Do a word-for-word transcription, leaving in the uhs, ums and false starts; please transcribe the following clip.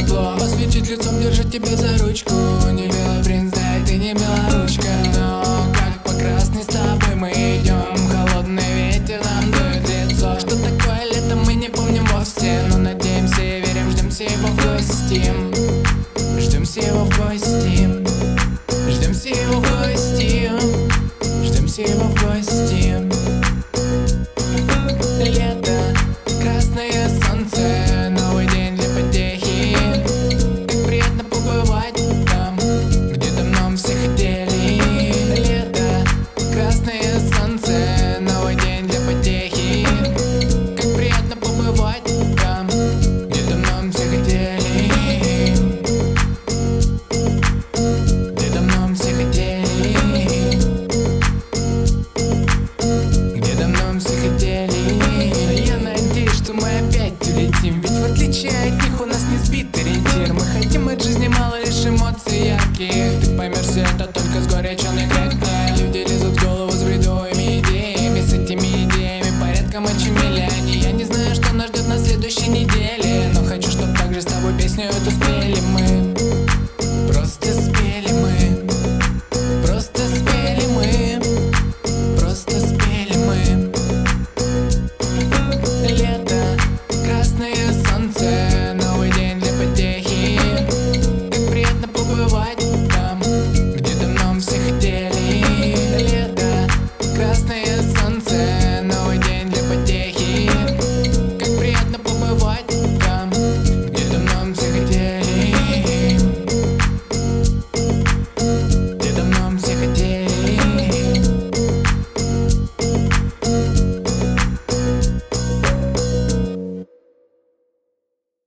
тепло, посветить лицом, держать тебя за ручку. Не белый принц, да и ты не белоручка, но как по красной с тобой мы идем. Холодный ветер нам дует в лицо. Что такое лето, мы не помним вовсе, но надеемся и верим, ждемся его в гости. Ждемся его в гости. Ждемся его в гости. Ждемся его в гости. Лето, красное солнце, новый день для потехи. Так приятно побывать там, где давно все хотели. Лето, красное солнце, новый день для потехи. Как приятно побывать там, где давно все хотели. Где давно все хотели. Где давно все хотели. Я надеюсь, что мы опять улетим, ведь в отличие от них у нас не сбит ориентир. Мы хотим от жизни мало лишь эмоций ярких. Ты поймешь все это только с горячо некорректно. Люди лезут в голову с бредовыми идеями, с этими идеями порядком очумели они. Я не знаю, что нас ждет на следующей неделе, но хочу, чтоб также с тобой песню эту спели мы.